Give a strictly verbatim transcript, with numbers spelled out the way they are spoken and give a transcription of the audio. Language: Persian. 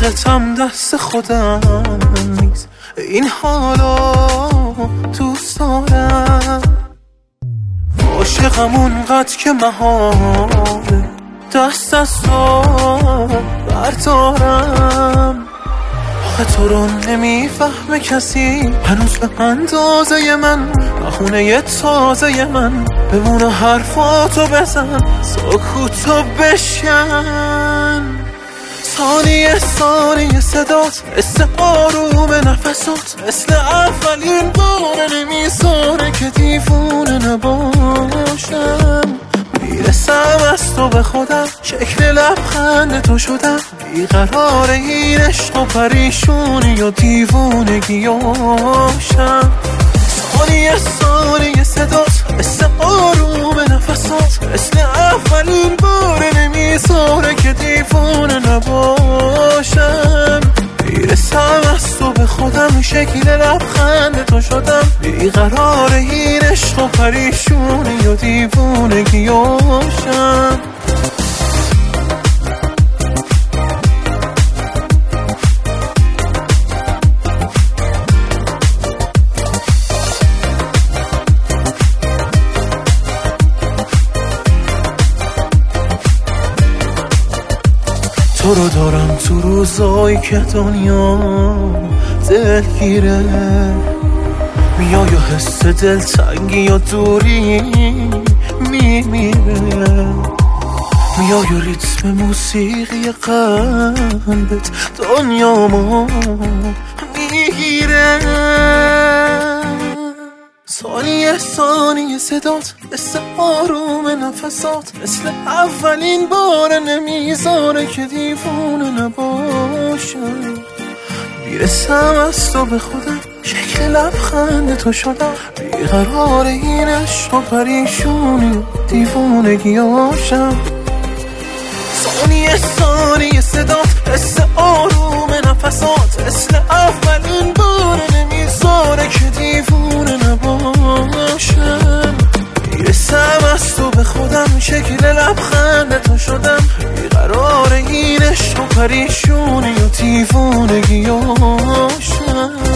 عشقتم دست خودم نیست، این حالا دوست دارم. عاشقم اونقدر که محاله دست از تو بردارم. آخه تو رو نمیفهمه کسی هنوز به اندازه من، بخونه یه تازه من بمونه حرفاتو بزن سکوتو بشکن. ثانیه ثانیه صدات مثل آروم نفسات، مثل اولین بار نمیذاره که دیوونه نباشم. میرسم از تو به خودم، شکل لبخند تو شدم، بیقرار این عشق و پریشونی و دیوونگیاشم. ثانیه ثانیه صدات مثل آروم نفسات، مثل اولین بار نمیذاره که دیوونه نباشم. میرسم از تو به خودم، شکل لبخند تو شدم، بیقرار این عشق و پریشونی و دیوونگیاشم. تو رو دارم تو روزایی که دنیا دلگیره، میای و حس دلتنگی یا دوری میمیره، میای و ریتم موسیقی قلبت دنیامو میگیره. ثانیه ثانیه صدات مثل آروم نفسات، مثل اولین بار نمیذاره که دیوونه نباشم. میرسم از تو به خودم، شکل لبخند تو شدم، بیقرار این عشق و پریشونی و دیوونگیاشم. ثانیه ثانیه صدات مثل آروم نفسات، مثل اولین بار نمیذاره که دیوونه نباشم. میرسم از تو به خودم، شکل لبخند تو شدم، بیقرار این عشق و پریشونی و دیوونگیاشم.